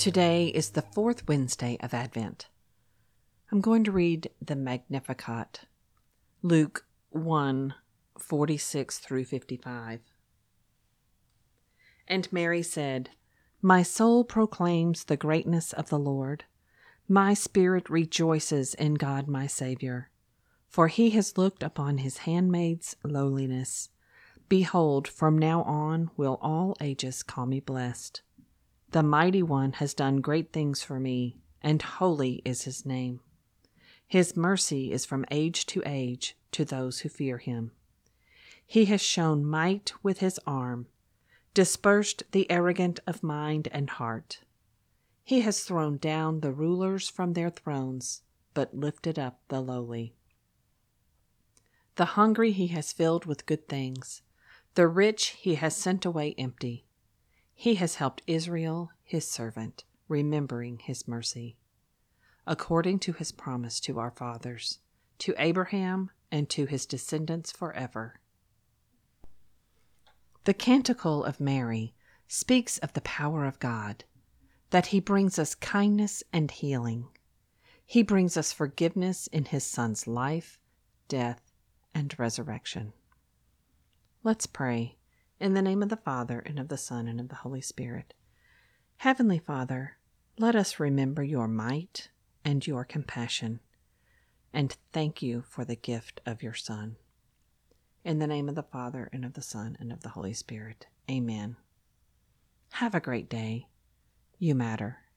Today is the fourth Wednesday of Advent. I'm going to read the Magnificat, Luke 1:46 through 55. And Mary said, "My soul proclaims the greatness of the Lord. My spirit rejoices in God my Savior, for he has looked upon his handmaid's lowliness. Behold, from now on will all ages call me blessed. The Mighty One has done great things for me, and holy is his name. His mercy is from age to age to those who fear him. He has shown might with his arm, dispersed the arrogant of mind and heart. He has thrown down the rulers from their thrones, but lifted up the lowly. The hungry he has filled with good things. The rich he has sent away empty. He has helped Israel, his servant, remembering his mercy, according to his promise to our fathers, to Abraham and to his descendants forever." The Canticle of Mary speaks of the power of God, that he brings us kindness and healing. He brings us forgiveness in his Son's life, death, and resurrection. Let's pray. In the name of the Father, and of the Son, and of the Holy Spirit. Heavenly Father, let us remember your might and your compassion, and thank you for the gift of your Son. In the name of the Father, and of the Son, and of the Holy Spirit. Amen. Have a great day. You matter.